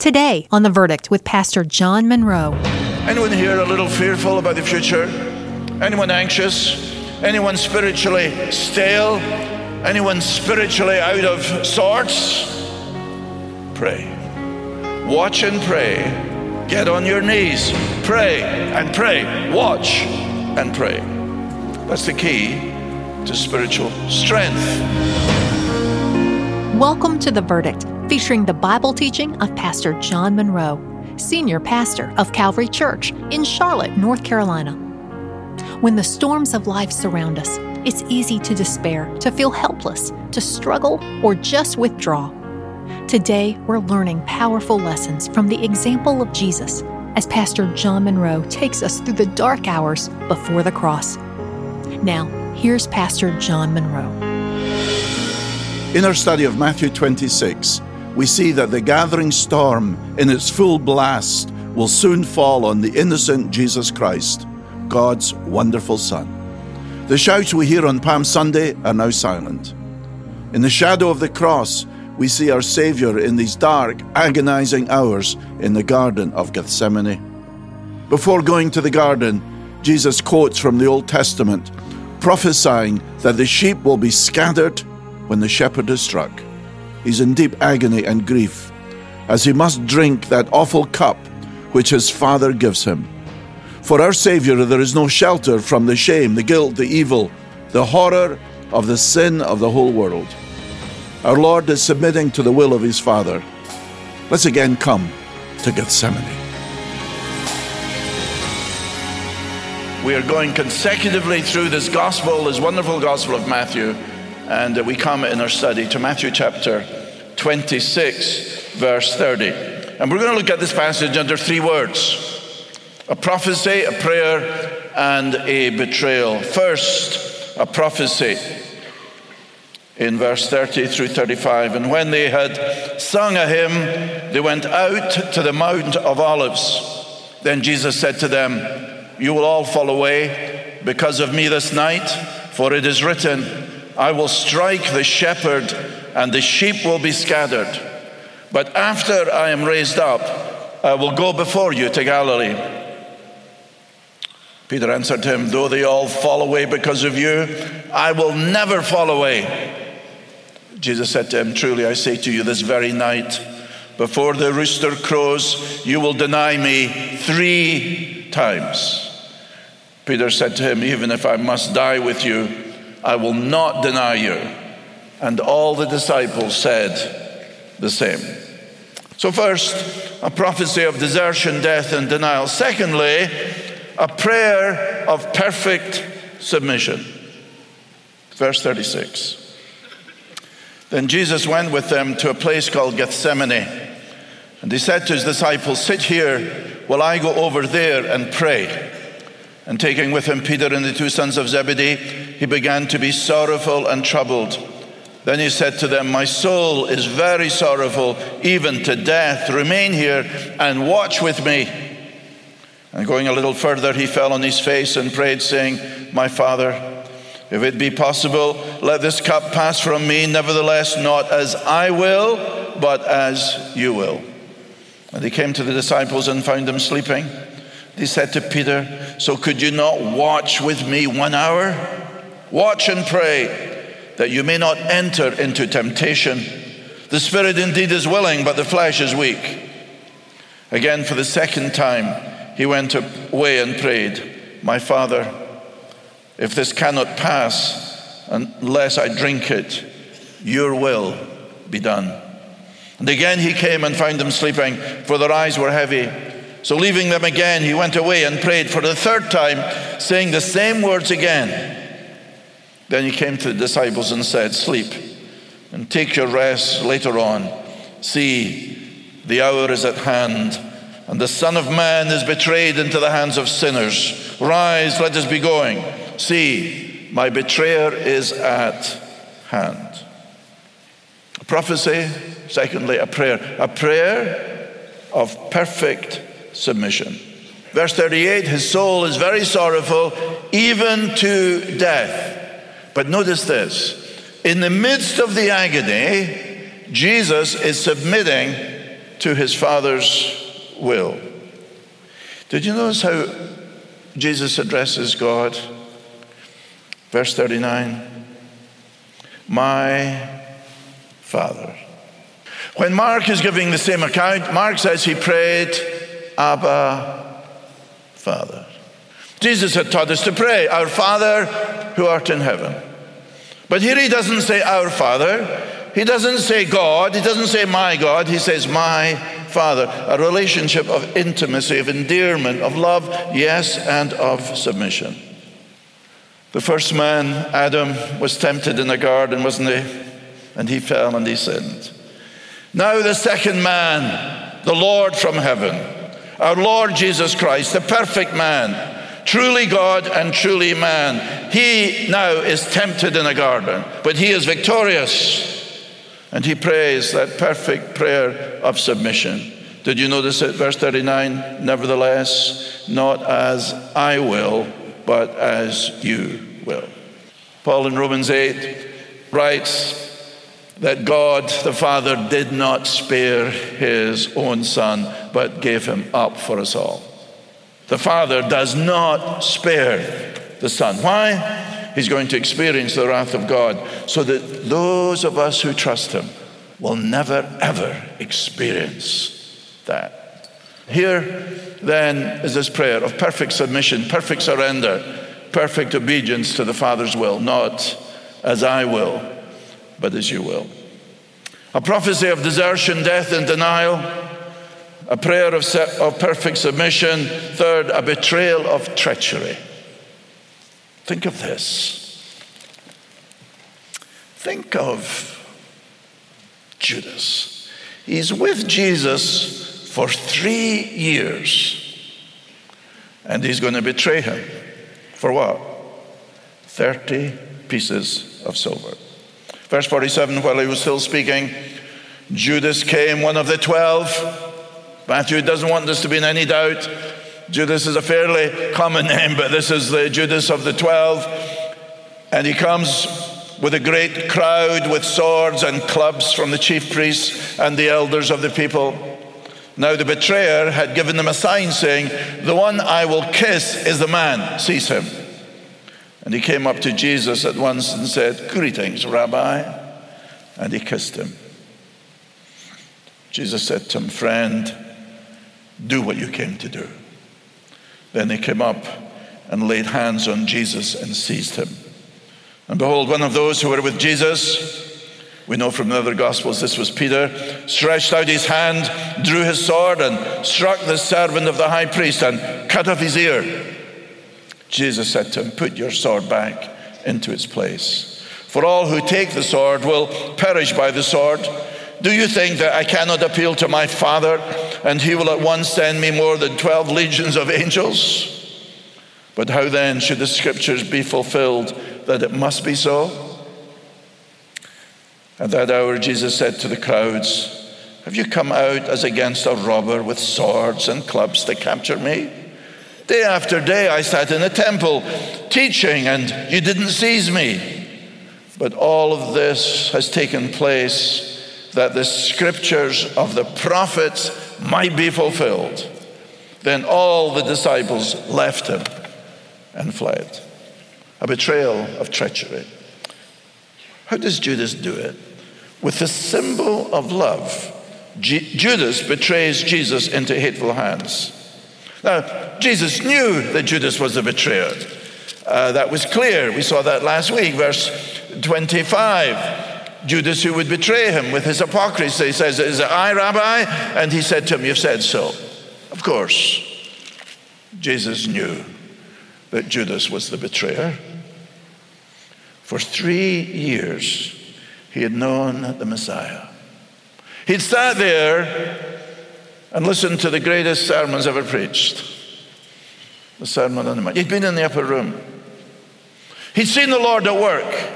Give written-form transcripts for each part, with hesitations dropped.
Today on The Verdict with Pastor John Monroe. Anyone here a little fearful about the future? Anyone anxious? Anyone spiritually stale? Anyone spiritually out of sorts? Pray. Watch and pray. Get on your knees. Pray and pray. Watch and pray. That's the key to spiritual strength. Welcome to The Verdict, featuring the Bible teaching of Pastor John Monroe, Senior Pastor of Calvary Church in Charlotte, North Carolina. When the storms of life surround us, it's easy to despair, to feel helpless, to struggle, or just withdraw. Today, we're learning powerful lessons from the example of Jesus as Pastor John Monroe takes us through the dark hours before the cross. Now, here's Pastor John Monroe. In our study of Matthew 26, we see that the gathering storm in its full blast will soon fall on the innocent Jesus Christ, God's wonderful Son. The shouts we hear on Palm Sunday are now silent. In the shadow of the cross, we see our Savior in these dark, agonizing hours in the Garden of Gethsemane. Before going to the garden, Jesus quotes from the Old Testament, prophesying that the sheep will be scattered when the shepherd is struck. He's in deep agony and grief as he must drink that awful cup which his Father gives him. For our Savior, there is no shelter from the shame, the guilt, the evil, the horror of the sin of the whole world. Our Lord is submitting to the will of his Father. Let's again come to Gethsemane. We are going consecutively through this gospel, this wonderful gospel of Matthew, and we come in our study to Matthew chapter 26, verse 30. And we're going to look at this passage under three words: a prophecy, a prayer, and a betrayal. First, a prophecy. In verse 30 through 35, and when they had sung a hymn, they went out to the Mount of Olives. Then Jesus said to them, "You will all fall away because of me this night, for it is written, I will strike the shepherd, and the sheep will be scattered. But after I am raised up, I will go before you to Galilee." Peter answered him, "Though they all fall away because of you, I will never fall away." Jesus said to him, "Truly I say to you, this very night, before the rooster crows, you will deny me 3 times. Peter said to him, "Even if I must die with you, I will not deny you." And all the disciples said the same. So first, a prophecy of desertion, death, and denial. Secondly, a prayer of perfect submission. Verse 36. Then Jesus went with them to a place called Gethsemane, and he said to his disciples, "Sit here while I go over there and pray." And taking with him Peter and the 2 sons of Zebedee, he began to be sorrowful and troubled. Then he said to them, "My soul is very sorrowful, even to death. Remain here and watch with me." And going a little further, he fell on his face and prayed, saying, "My Father, if it be possible, let this cup pass from me. Nevertheless, not as I will, but as you will." And he came to the disciples and found them sleeping. He said to Peter, "So could you not watch with me 1 hour? Watch and pray, that you may not enter into temptation. The spirit indeed is willing, but the flesh is weak." Again, for the second time, he went away and prayed, "My Father, if this cannot pass unless I drink it, your will be done." And again he came and found them sleeping, for their eyes were heavy. So leaving them again, he went away and prayed for the third time, saying the same words again. Then he came to the disciples and said, "Sleep and take your rest later on. See, the hour is at hand, and the Son of Man is betrayed into the hands of sinners. Rise, let us be going. See, my betrayer is at hand." A prophecy, secondly, a prayer of perfect submission. Verse 38, his soul is very sorrowful, even to death. But notice this, in the midst of the agony, Jesus is submitting to his Father's will. Did you notice how Jesus addresses God? Verse 39, my Father. When Mark is giving the same account, Mark says he prayed, Abba, Father. Jesus had taught us to pray, our Father who art in heaven. But here he doesn't say our Father. He doesn't say God. He doesn't say my God. He says my Father. A relationship of intimacy, of endearment, of love, yes, and of submission. The first man, Adam, was tempted in the garden, wasn't he? And he fell and he sinned. Now the second man, the Lord from heaven, our Lord Jesus Christ, the perfect man, truly God and truly man. He now is tempted in a garden, but he is victorious. And he prays that perfect prayer of submission. Did you notice it? Verse 39, nevertheless, not as I will, but as you will. Paul in Romans 8 writes that God the Father did not spare his own Son, but gave him up for us all. The Father does not spare the Son. Why? He's going to experience the wrath of God so that those of us who trust him will never, ever experience that. Here, then, is this prayer of perfect submission, perfect surrender, perfect obedience to the Father's will, not as I will, but as you will. A prophecy of desertion, death, and denial. A prayer of perfect submission. Third, a betrayal of treachery. Think of this. Think of Judas. He's with Jesus for 3 years. And he's going to betray him. For what? 30 pieces of silver. Verse 47, while he was still speaking, Judas came, one of the 12. Matthew doesn't want this to be in any doubt. Judas is a fairly common name, but this is the Judas of the 12. And he comes with a great crowd with swords and clubs from the chief priests and the elders of the people. Now the betrayer had given them a sign saying, the one I will kiss is the man, seize him. And he came up to Jesus at once and said, greetings, Rabbi. And he kissed him. Jesus said to him, friend, do what you came to do. Then he came up and laid hands on Jesus and seized him. And behold, one of those who were with Jesus, we know from the other Gospels this was Peter, stretched out his hand, drew his sword, and struck the servant of the high priest and cut off his ear. Jesus said to him, put your sword back into its place. For all who take the sword will perish by the sword. Do you think that I cannot appeal to my Father, and he will at once send me more than 12 legions of angels? But how then should the scriptures be fulfilled that it must be so? At that hour Jesus said to the crowds, have you come out as against a robber with swords and clubs to capture me? Day after day I sat in the temple teaching, and you didn't seize me. But all of this has taken place that the scriptures of the prophets might be fulfilled. Then all the disciples left him and fled. A betrayal of treachery. How does Judas do it? With the symbol of love, Judas betrays Jesus into hateful hands. Now, Jesus knew that Judas was the betrayer. That was clear. We saw that last week, verse 25. Judas, who would betray him with his hypocrisy, he says, is it I, Rabbi? And he said to him, you've said so. Of course, Jesus knew that Judas was the betrayer. For 3 years, he had known the Messiah. He'd sat there and listened to the greatest sermons ever preached. The Sermon on the Mount. He'd been in the upper room. He'd seen the Lord at work.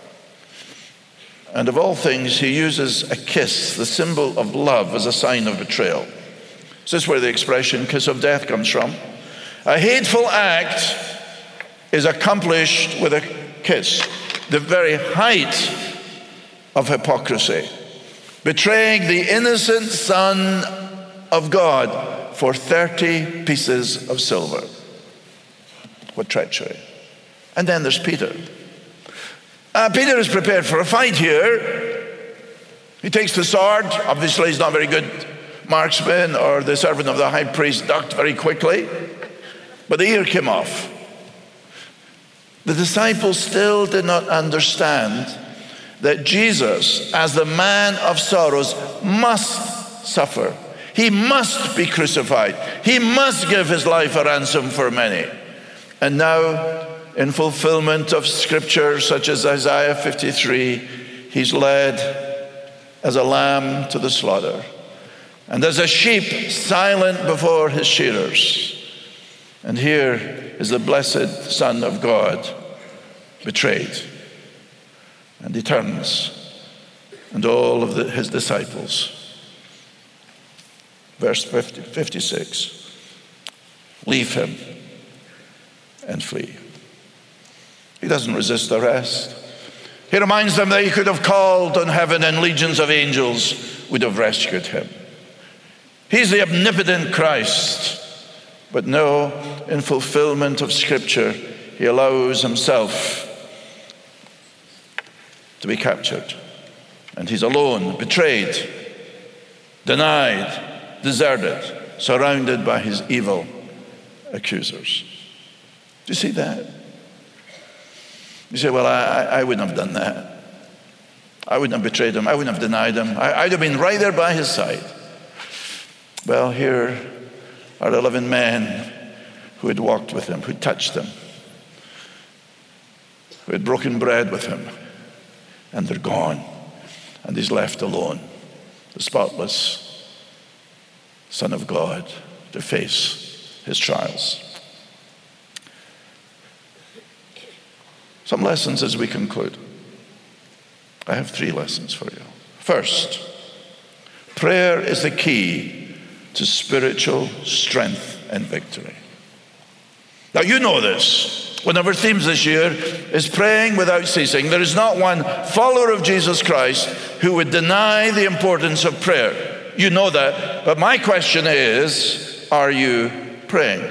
And of all things, he uses a kiss, the symbol of love, as a sign of betrayal. This is where the expression kiss of death comes from. A hateful act is accomplished with a kiss, the very height of hypocrisy. betraying the innocent Son of God for 30 pieces of silver. What treachery. And then there's Peter. Peter is prepared for a fight here. He takes the sword. Obviously, he's not a very good marksman, or the servant of the high priest ducked very quickly. But the ear came off. The disciples still did not understand that Jesus, as the man of sorrows, must suffer. He must be crucified. He must give his life a ransom for many. And now, in fulfillment of scripture such as Isaiah 53, he's led as a lamb to the slaughter, and as a sheep silent before his shearers. And here is the blessed Son of God betrayed. And he turns, and all of his disciples, verse 56, leave him and flee. He doesn't resist arrest. He reminds them that he could have called on heaven and legions of angels would have rescued him. He's the omnipotent Christ. But no, in fulfillment of Scripture, he allows himself to be captured. And he's alone, betrayed, denied, deserted, surrounded by his evil accusers. Do you see that? You say, well, I wouldn't have done that. I wouldn't have betrayed him. I wouldn't have denied him. I'd have been right there by his side. Well, here are 11 men who had walked with him, who touched him, who had broken bread with him, and they're gone. And he's left alone, the spotless Son of God, to face his trials. Some lessons as we conclude. I have 3 lessons for you. First, prayer is the key to spiritual strength and victory. Now you know this. One of our themes this year is praying without ceasing. There is not one follower of Jesus Christ who would deny the importance of prayer. You know that. But my question is, are you praying?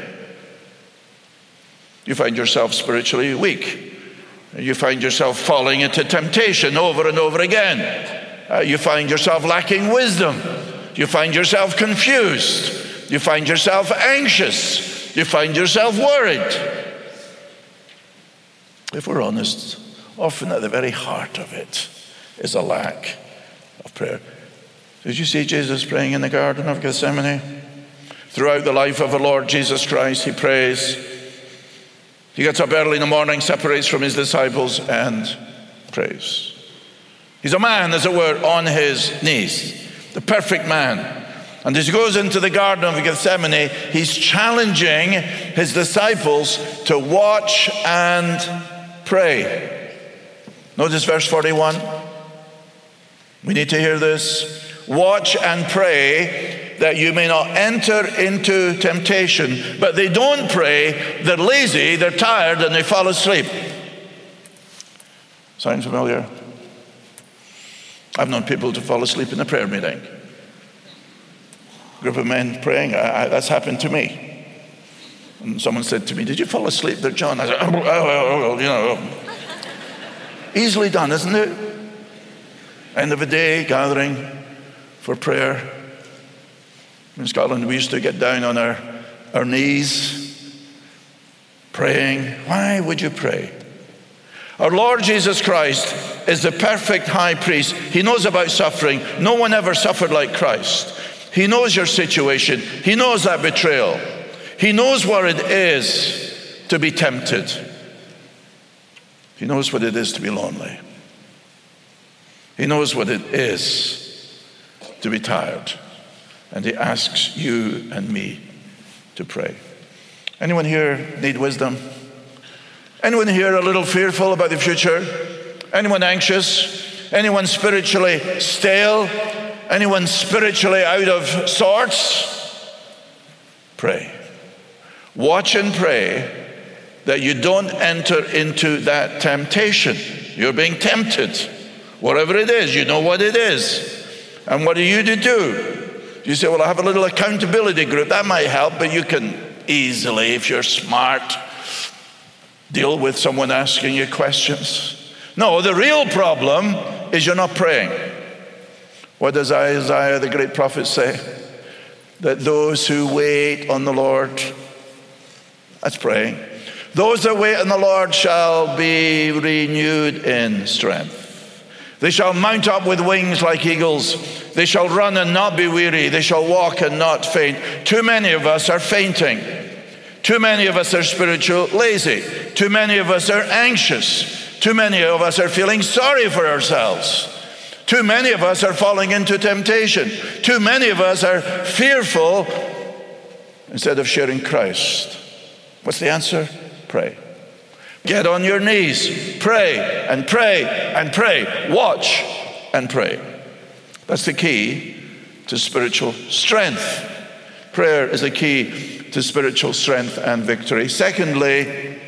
You find yourself spiritually weak. You find yourself falling into temptation over and over again. You find yourself lacking wisdom. You find yourself confused. You find yourself anxious. You find yourself worried. If we're honest, often at the very heart of it is a lack of prayer. Did you see Jesus praying in the Garden of Gethsemane? Throughout the life of our Lord Jesus Christ, he prays. He gets up early in the morning, separates from his disciples, and prays. He's a man, as it were, on his knees, the perfect man. And as he goes into the Garden of Gethsemane, he's challenging his disciples to watch and pray. Notice verse 41. We need to hear this. Watch and pray that you may not enter into temptation. But they don't pray. They're lazy, they're tired, and they fall asleep. Sound familiar? I've known people to fall asleep in a prayer meeting. Group of men praying. That's happened to me. And someone said to me, "Did you fall asleep there, John?" I said, Easily done, isn't it? End of a day, gathering for prayer. In Scotland, we used to get down on our knees, praying. Why would you pray? Our Lord Jesus Christ is the perfect high priest. He knows about suffering. No one ever suffered like Christ. He knows your situation. He knows that betrayal. He knows what it is to be tempted. He knows what it is to be lonely. He knows what it is to be tired. And he asks you and me to pray. Anyone here need wisdom? Anyone here a little fearful about the future? Anyone anxious? Anyone spiritually stale? Anyone spiritually out of sorts? Pray. Watch and pray that you don't enter into that temptation. You're being tempted. Whatever it is, you know what it is. And what do? You say, well, I have a little accountability group. That might help, but you can easily, if you're smart, deal with someone asking you questions. No, the real problem is you're not praying. What does Isaiah, the great prophet, say? That those who wait on the Lord, that's praying. Those that wait on the Lord shall be renewed in strength. They shall mount up with wings like eagles. They shall run and not be weary. They shall walk and not faint. Too many of us are fainting. Too many of us are spiritual lazy. Too many of us are anxious. Too many of us are feeling sorry for ourselves. Too many of us are falling into temptation. Too many of us are fearful instead of sharing Christ. What's the answer? Pray. Get on your knees. Pray and pray and pray. Watch and pray. That's the key to spiritual strength. Prayer is the key to spiritual strength and victory. Secondly,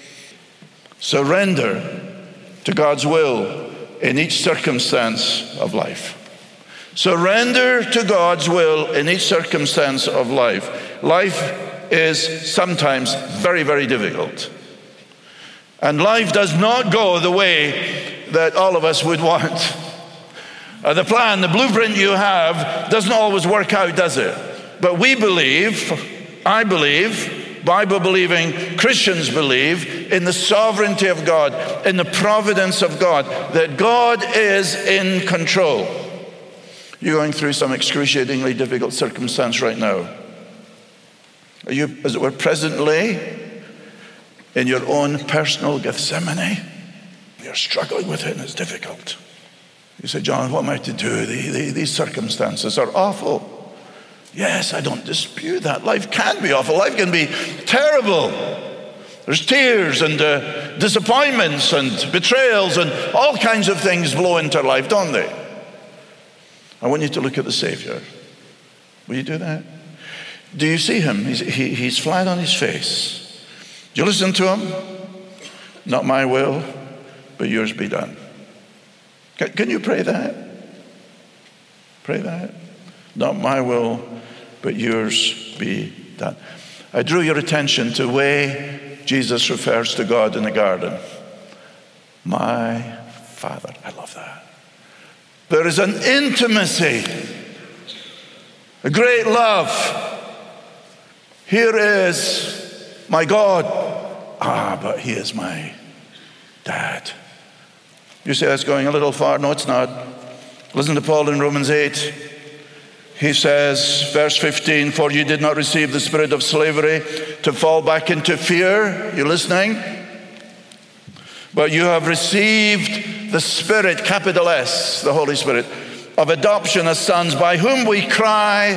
surrender to God's will in each circumstance of life. Surrender to God's will in each circumstance of life. Life is sometimes very, very difficult. And life does not go the way that all of us would want. The plan, the blueprint you have doesn't always work out, does it? But we believe, I believe, Bible-believing Christians believe in the sovereignty of God, in the providence of God, that God is in control. You're going through some excruciatingly difficult circumstance right now. Are you, as it were, presently in your own personal Gethsemane? You're struggling with it and it's difficult. You say, John, what am I to do? These circumstances are awful. Yes, I don't dispute that. Life can be awful. Life can be terrible. There's tears and disappointments and betrayals and all kinds of things blow into life, don't they? I want you to look at the Savior. Will you do that? Do you see him? He's flat on his face. Do you listen to him? Not my will, but yours be done. Can you pray that? Pray that. Not my will, but yours be done. I drew your attention to the way Jesus refers to God in the garden. My Father. I love that. There is an intimacy, a great love. Here is my God. But he is my dad. You say that's going a little far. No, it's not. Listen to Paul in Romans 8. He says, verse 15, for you did not receive the spirit of slavery to fall back into fear. You listening? But you have received the Spirit, capital S, the Holy Spirit, of adoption as sons, by whom we cry,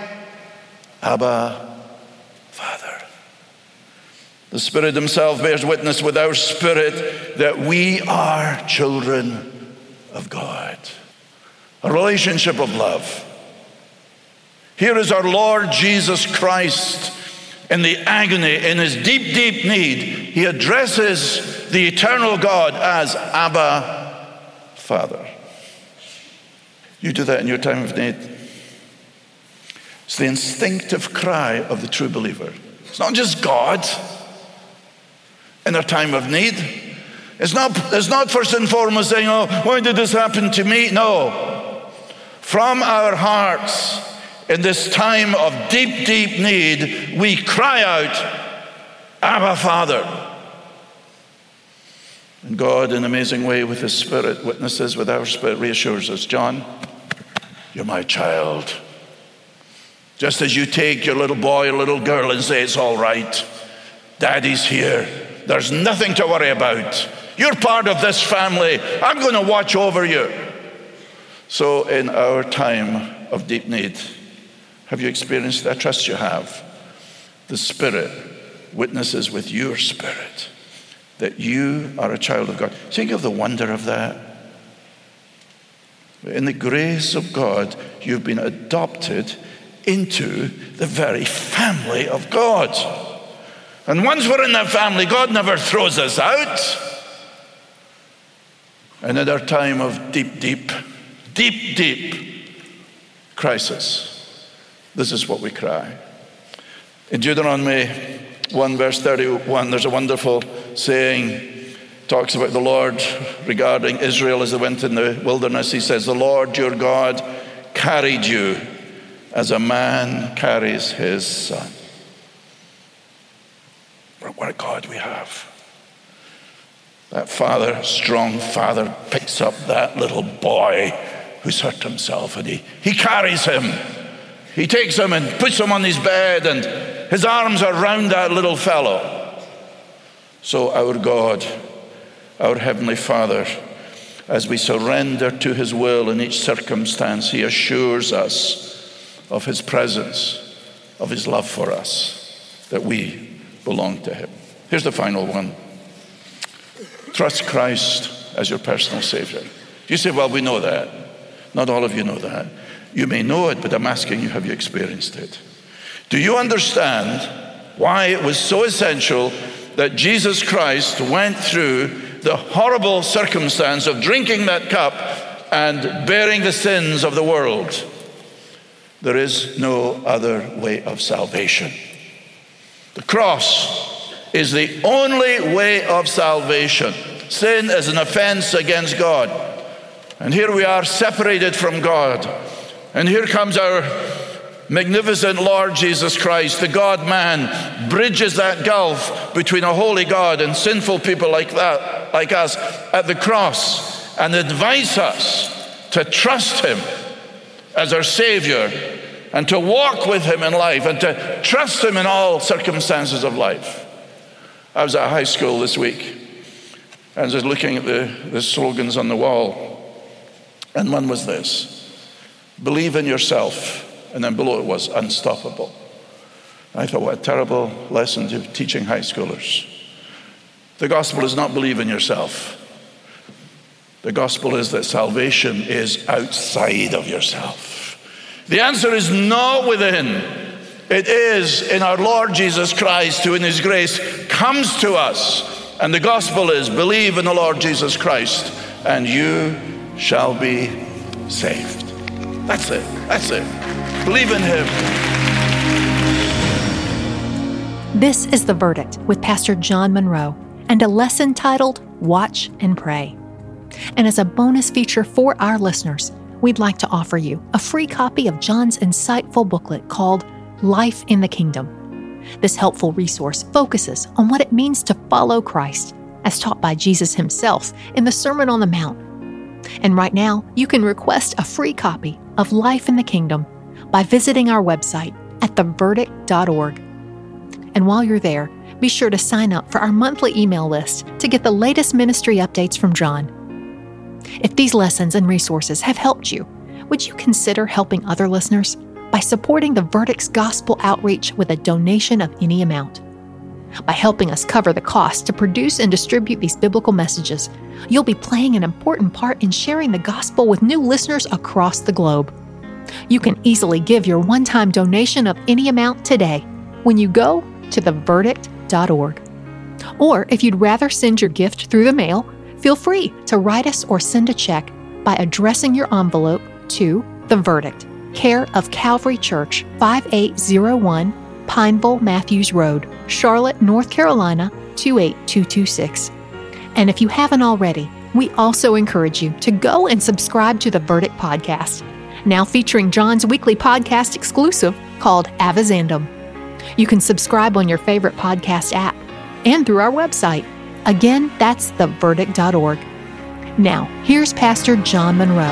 Abba, Father. The Spirit himself bears witness with our spirit that we are children of God. A relationship of love. Here is our Lord Jesus Christ in the agony, in his deep, deep need. He addresses the eternal God as Abba, Father. You do that in your time of need. It's the instinctive cry of the true believer. It's not just God in our time of need. It's not first and foremost saying, oh, why did this happen to me? No. From our hearts, in this time of deep, deep need, we cry out, Abba, Father. And God, in an amazing way, with his Spirit, witnesses with our spirit, reassures us, John, you're my child. Just as you take your little boy or little girl and say, it's all right. Daddy's here. There's nothing to worry about. You're part of this family. I'm going to watch over you. So in our time of deep need, have you experienced that? I trust you have. The Spirit witnesses with your spirit that you are a child of God. Think of the wonder of that. In the grace of God, you've been adopted into the very family of God. And once we're in that family, God never throws us out. And in our time of deep crisis, this is what we cry. In Deuteronomy 1 verse 31, there's a wonderful saying, talks about the Lord regarding Israel as they went in the wilderness. He says, the Lord your God carried you as a man carries his son. What a God we have. That father, strong father, picks up that little boy who's hurt himself, and he carries him. He takes him and puts him on his bed, and his arms are round that little fellow. So our God, our Heavenly Father, as we surrender to his will in each circumstance, he assures us of his presence, of his love for us, that we belong to him. Here's the final one. Trust Christ as your personal Savior. You say, well, we know that. Not all of you know that. You may know it, but I'm asking you, have you experienced it? Do you understand why it was so essential that Jesus Christ went through the horrible circumstance of drinking that cup and bearing the sins of the world? There is no other way of salvation. The cross is the only way of salvation. Sin is an offense against God. And here we are separated from God. And here comes our magnificent Lord Jesus Christ, the God-man, bridges that gulf between a holy God and sinful people like us at the cross, and invites us to trust him as our Savior and to walk with him in life and to trust him in all circumstances of life. I was at high school this week and I was looking at the slogans on the wall, and one was this: believe in yourself. And then below it was unstoppable. I thought, what a terrible lesson to teaching high schoolers. The gospel is not believe in yourself. The gospel is that salvation is outside of yourself. The answer is not within. It is in our Lord Jesus Christ, who in his grace comes to us. And the gospel is believe in the Lord Jesus Christ and you shall be saved. That's it. That's it. Believe in him. This is The Verdict with Pastor John Monroe and a lesson titled Watch and Pray. And as a bonus feature for our listeners, we'd like to offer you a free copy of John's insightful booklet called Life in the Kingdom. This helpful resource focuses on what it means to follow Christ, as taught by Jesus himself in the Sermon on the Mount. And right now, you can request a free copy of Life in the Kingdom by visiting our website at theverdict.org. And while you're there, be sure to sign up for our monthly email list to get the latest ministry updates from John. If these lessons and resources have helped you, would you consider helping other listeners by supporting The Verdict's gospel outreach with a donation of any amount? By helping us cover the cost to produce and distribute these biblical messages, you'll be playing an important part in sharing the gospel with new listeners across the globe. You can easily give your one-time donation of any amount today when you go to theverdict.org. Or if you'd rather send your gift through the mail, feel free to write us or send a check by addressing your envelope to The Verdict, care of Calvary Church, 5801 Pineville Matthews Road, Charlotte, North Carolina, 28226. And if you haven't already, we also encourage you to go and subscribe to the Verdict Podcast, now featuring John's weekly podcast exclusive called Avizandum. You can subscribe on your favorite podcast app and through our website. Again, that's theverdict.org. Now, here's Pastor John Monroe.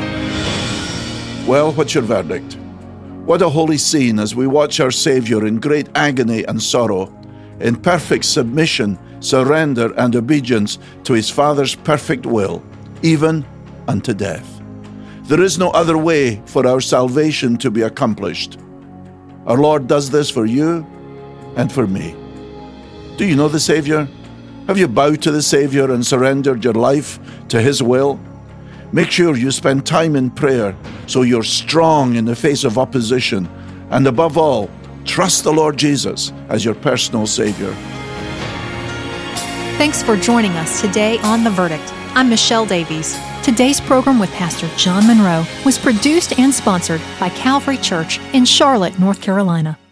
Well, what's your verdict? What a holy scene as we watch our Savior in great agony and sorrow, in perfect submission, surrender, and obedience to his Father's perfect will, even unto death. There is no other way for our salvation to be accomplished. Our Lord does this for you and for me. Do you know the Savior? Have you bowed to the Savior and surrendered your life to his will? Make sure you spend time in prayer so you're strong in the face of opposition. And above all, trust the Lord Jesus as your personal Savior. Thanks for joining us today on The Verdict. I'm Michelle Davies. Today's program with Pastor John Monroe was produced and sponsored by Calvary Church in Charlotte, North Carolina.